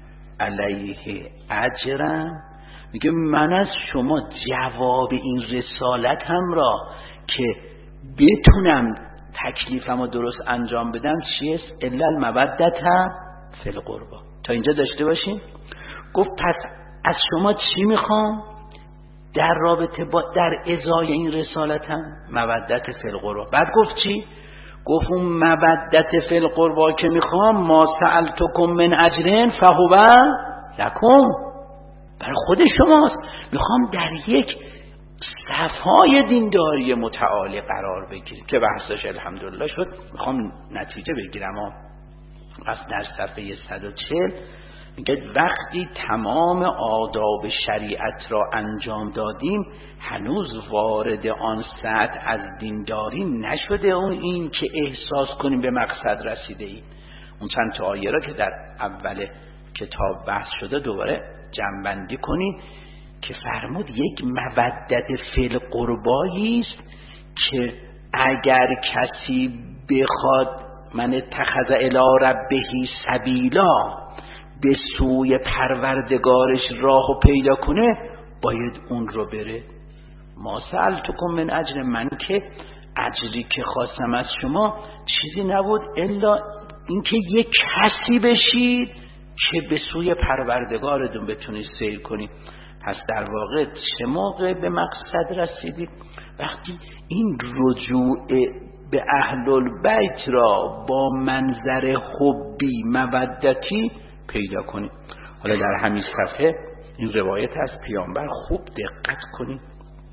علیه اجرا، میگه من از شما جواب این رسالت هم را که بتونم تکلیفم رو درست انجام بدم چیست؟ الا المودت فی القربا. تا اینجا داشته باشین. گفت پس از شما چی میخوام در رابطه با در ازای این رسالت هم؟ مودت فی القربا. بعد گفت چی؟ گفت اون مودت فی القربا که میخوام ما سألتکم من اجر فهو لکم، برای خود شماست. میخوام در یک صفهای دینداری متعالی قرار بگیریم که بحثش الحمدلله شد. میخوام نتیجه بگیرم. از در صفحه 140 میگه وقتی تمام آداب شریعت را انجام دادیم هنوز وارد آن سطح از دینداری نشده اون این که احساس کنیم به مقصد رسیده ایم. اون چند تا آیه را که در اول کتاب بحث شده دوباره جمع‌بندی کنید که فرمود یک مودت فی القربایی است که اگر کسی بخواد من اتخذ الی ربه سبیلا به سوی پروردگارش راهو پیدا کنه باید اون رو بره. ما سألتکم من اجر، من که اجری که خواستم از شما چیزی نبود الا اینکه یک کسی بشید که به سوی پروردگارتون بتونید سیر کنید. پس در واقع چه موقع به مقصد رسیدید؟ وقتی این رجوع به اهل البیت را با منظر حبی مودتی پیدا کنید. حالا در همین صفحه این روایت از پیامبر خوب دقت کنید.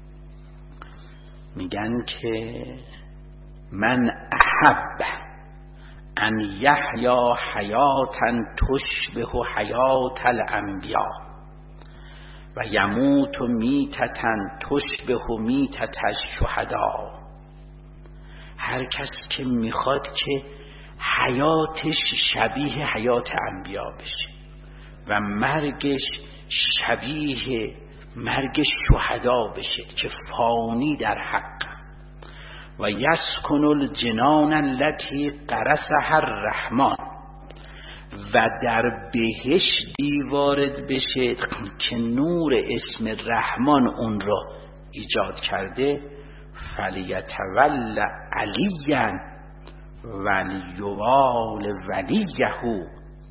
میگن که من احب ان یحیا حیاتا تشبه حیات الانبیاء و یموت میتتا تشبه میتت الشهداء. هر کس که میخواد که حیاتش شبیه حیات انبیا بشه و مرگش شبیه مرگ شهدا بشه که فانی در حق، و یسکن الجنان التي غرسها الرحمن، و در بهشتی وارد بشه که نور اسم رحمان اون را ایجاد کرده. فلیتول علیا ولیوال ولیه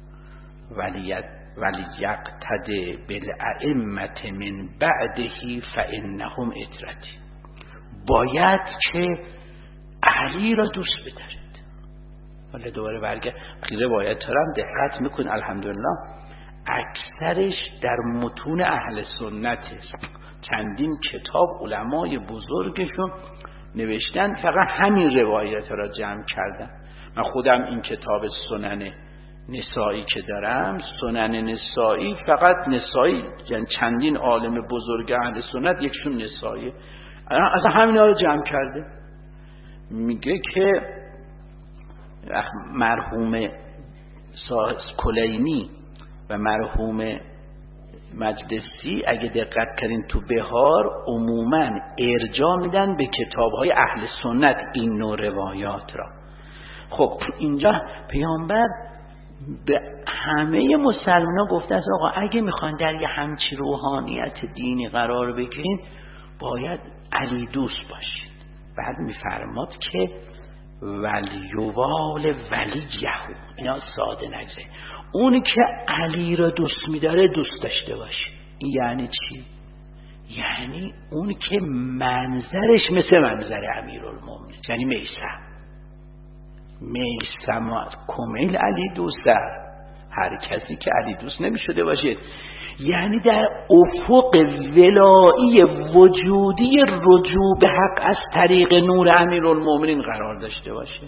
ولیقتد بالائمه من بعده فانهم اطرتی. باید که علی را دوست بدارید. حالا دوباره برگرد روایت ها هم دقت میکن، الحمدلله اکثرش در متون اهل سنت است. چندین کتاب علمای بزرگشون نوشتن، فقط همین روایت ها را جمع کردن. من خودم این کتاب سنن نسائی که دارم، سنن نسائی، فقط نسائی، یعنی چندین عالم بزرگ اهل سنت یکشون نسائی، اصلا همین ها رو جمع کرده. میگه که مرحوم کلینی و مرحوم مجلسی اگه دقت کردین تو بهار عموماً ارجاع میدن به کتاب‌های اهل سنت این نوع روایات را. خب اینجا پیامبر به همه مسلمان‌ها گفته است آقا اگه میخوان در یه همچی روحانیت دینی قرار بگیرین باید علی دوست باشید. بعد میفرماد که ولیوال ولیه، اینا ساده نگذاره، اونی که علی را دوست میداره دوست داشته باشه. یعنی چی؟ یعنی اونی که منظرش مثل منظر امیرالمومنین، یعنی میثم کمیل علی دوست دار، هر کسی که علی دوست نمیشده باشه، یعنی در افق ولایی وجودی رجوع به حق از طریق نور امیرالمومنین قرار داشته باشه،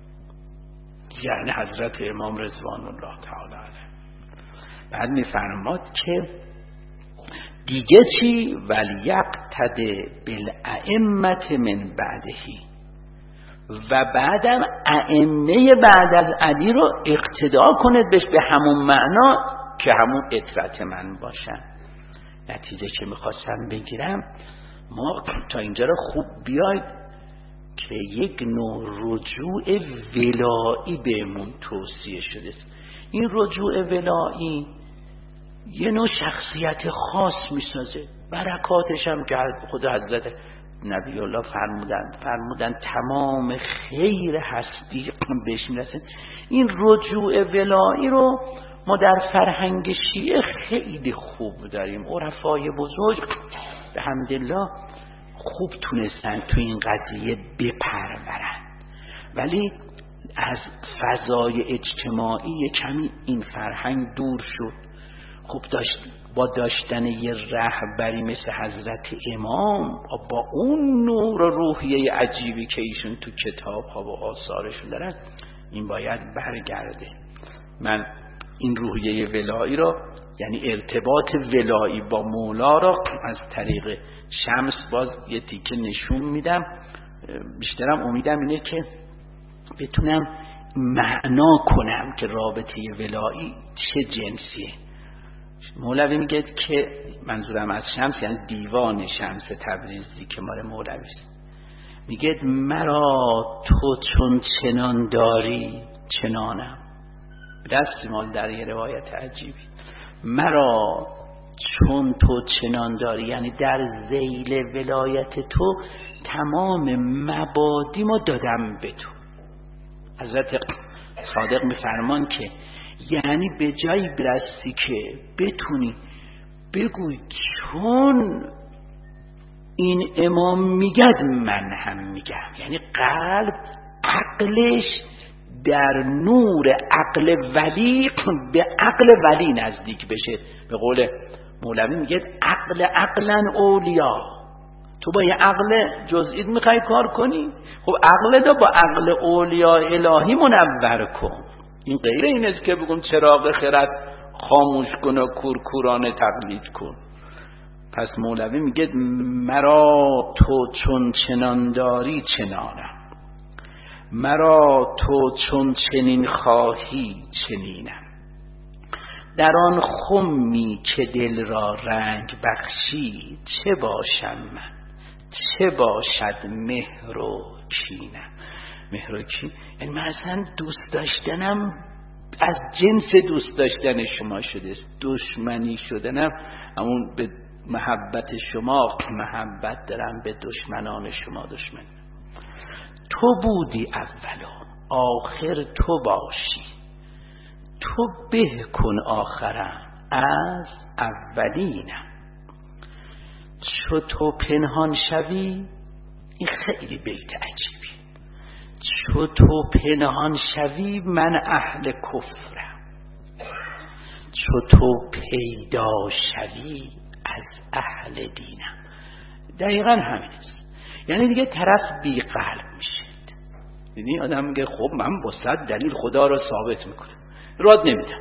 یعنی حضرت امام رضوان الله تعالی علیه. بعد میفرماد که دیگه چی؟ ولیقتد بالائمه من بعدهی، و بعدم ائمه بعد از علی رو اقتدا کنید بهش به همون معنا که همون اطرت من باشن. نتیجه که میخواستم بگیرم، ما تا اینجا رو خوب بیاید که یک نوع رجوع ولایی بهمون توصیه شده است. این رجوع ولایی یه نوع شخصیت خاص میسازه، برکاتش هم که خود حضرت نبی الله فرمودن تمام خیر هستی بهش میرسه. این رجوع ولایی رو ما در فرهنگ شیعه خیلی خوب داریم. عرفای بزرگ به حمدالله خوب تونستن تو این قضیه بپرورن، ولی از فضای اجتماعی کمی این فرهنگ دور شد. خوب با داشتن یه رهبری مثل حضرت امام، با اون نور و روحیه عجیبی که ایشون تو کتاب ها و آثارشون دارن، این باید برگرده. من این روحیه ولایی را، یعنی ارتباط ولایی با مولا را از طریق شمس باز یه تیکه نشون میدم. بیشترم امیدم اینه که بتونم معنا کنم که رابطه ولایی چه جنسیه. مولوی میگه که منظورم از شمس یعنی دیوان شمس تبریزی که مال مولوی است. میگه مرا تو چون چنان داری چنانم. دست مال در یه روایت عجیبی، مرا چون تو چنان داری یعنی در ذیل ولایت تو تمام مبادیمو دادم به تو. حضرت صادق میفرمان که یعنی به جایی برسی که بتونی بگوی چون این امام میگد من هم میگم. یعنی قلب عقلش در نور عقل ولی به عقل ولی نزدیک بشه. به قول مولوی میگه عقلا اولیا. تو با یه عقل جزئی میخوای کار کنی، خب عقل دا با عقل اولیا الهی منور کن. این غیر این است که بگم چراغ خرد خاموش کن و کورکورانه تقلید کن. پس مولوی میگه مرا تو چون چنان داری چنانم، مرا تو چون چنین خواهی چنینم. در آن خمی که دل را رنگ بخشی چه باشم من، چه باشد مهر و کینم. مهر و کین یعنی من اصلا دوست داشتنم از جنس دوست داشتن شما شده است، دشمنی شدنم همون به محبت شما محبت دارم، به دشمنان شما دشمن. تو بودی اول و آخر تو باشی، تو به کن آخرم از اولینم. چو تو پنهان شوی، این خیلی بیت عجیبی، چو تو پنهان شوی من اهل کفرم، چو تو پیدا شوی از اهل دینم. دقیقا همین است. یعنی دیگه طرف بی قلب میشه. یعنی آدم میگه خب من با 100 دلیل خدا رو ثابت میکنم، راد نمیدم.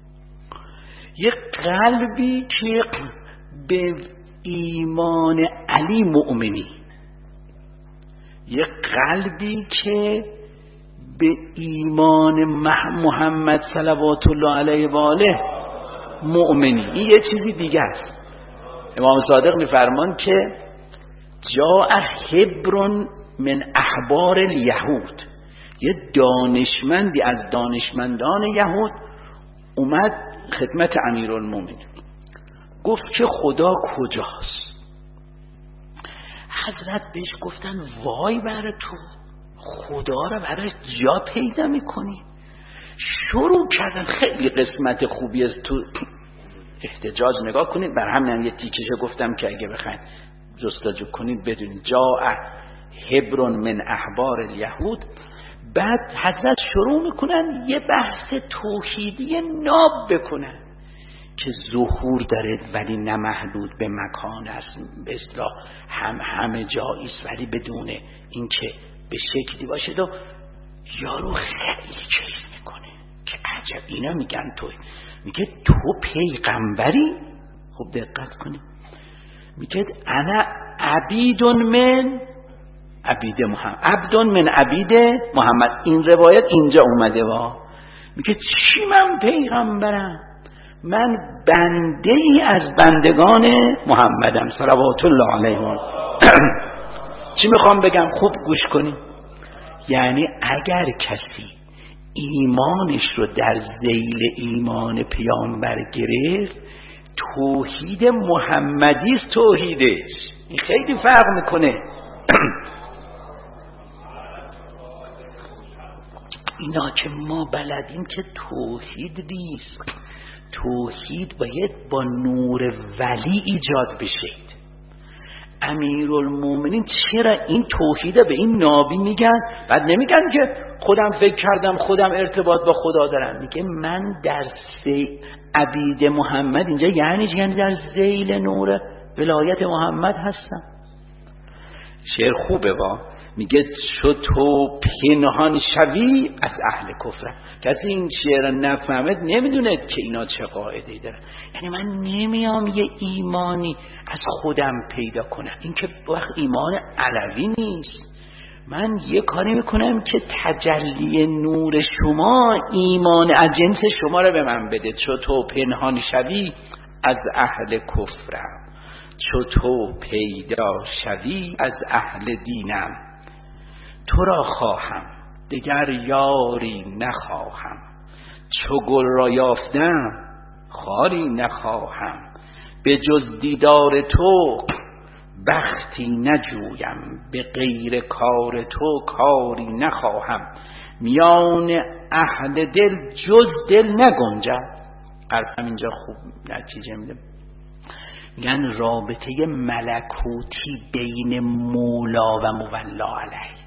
یه قلبی که به ایمان علی مؤمنی، یه قلبی که به ایمان محمد صلوات الله علیه و آله مؤمنی، این یه چیزی دیگه است. امام صادق میفرمان که جاء حبر من احبار الیهود، یه دانشمندی از دانشمندان یهود اومد خدمت امیرالمومنین، گفت که خدا کجاست؟ حضرت بهش گفتن وای بر تو، خدا رو برای جا پیدا میکنی. شروع کردن. خیلی قسمت خوبی است، تو احتجاج نگاه کنید. بر همین یه تیکشه گفتم که اگه بخواید جستجو کنید بدونید جاء حبر من احبار الیهود. بعد حضرت شروع میکنن یه بحث توحیدی ناب بکنن که ظهور داره ولی نمحدود به مکان است، به اصطلاح همه جایی است ولی بدون اینکه به شکلی باشه. و یارو خیلی کیف میکنه که عجب اینا میگن توی، میگه تو پیغمبری؟ خب دقت کنید، میگه انا عبید من عبید محمد، عبد من عبید محمد. این روایت اینجا اومده میگه چی من پیغمبرم؟ من بنده ای از بندگان محمدم صلوات الله علیه. چی میخوام بگم؟ خوب گوش کنید. یعنی اگر کسی ایمانش رو در ذیل ایمان پیامبر گرفت، توحید محمدی است توحیدش. این خیلی فرق میکنه. اینا که ما بلدیم که توحید نیست. توحید باید با نور ولی ایجاد بشه. امیرالمومنین چرا این توحید به این نابی میگن؟ بعد نمیگن که خودم فکر کردم خودم ارتباط با خدا دارم، میگه من در عبید محمد. اینجا یعنی در ذیل نور ولایت محمد هستم. شعر خوبه میگه چو تو پنهان شوی از اهل کفر. کسی این شعر نفهمد نمیدونه که اینا چه قاعده‌ای دارن. یعنی من نمیام یه ایمانی از خودم پیدا کنم، این که وقت ایمان علوی نیست. من یه کاری میکنم که تجلی نور شما ایمان از جنس شما رو به من بده. چو تو پنهان شوی از اهل کفرم، چو تو پیدا شوی از اهل دینم. تو را خواهم دگر یاری نخواهم، چو گل را یافتم خاری نخواهم. به جز دیدار تو بختی نجویم، به غیر کار تو کاری نخواهم. میان اهل دل جز دل نگنجد. حرفم اینجا خوب نتیجه میده. میگن رابطه ملکوتی بین مولا و مولا علیه،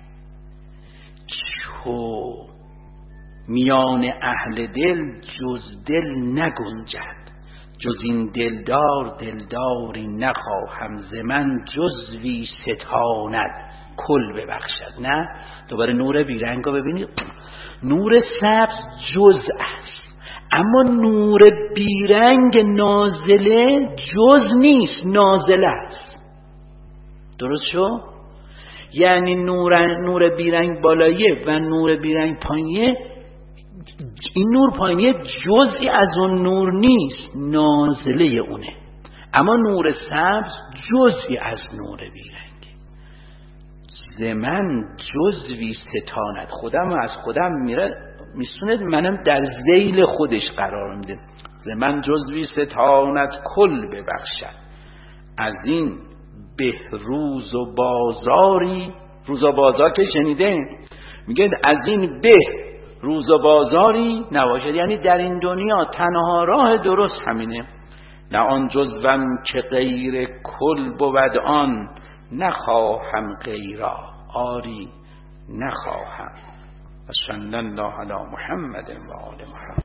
چو میان اهل دل جز دل نگنجد، جز این دلدار دلداری نخواهم ز من، جزوی ستاند کل ببخشد. نه دوباره نور بیرنگ رو ببینید، نور سبز جز است، اما نور بیرنگ نازله جز نیست، نازله است. درست شو؟ یعنی نور بیرنگ بالاییه و نور بیرنگ پایینیه، این نور پایینیه جزئی از اون نور نیست، نازله اونه. اما نور سبز جزئی از نور بیرنگ. ز من جزوی ستاند، خودم از خودم میسونه، منم در ذیل خودش قرار میده. ز من جزوی ستاند کل ببخشد، از این به روز و بازاری، روز و بازار که شنیده میگه از این به روز و بازاری نباشد، یعنی در این دنیا تنها راه درست همینه. نه آن جزوم که غیر کل بود آن، نخواهم غیرا آری نخواهم. و صلی الله علی محمد و آل محمد.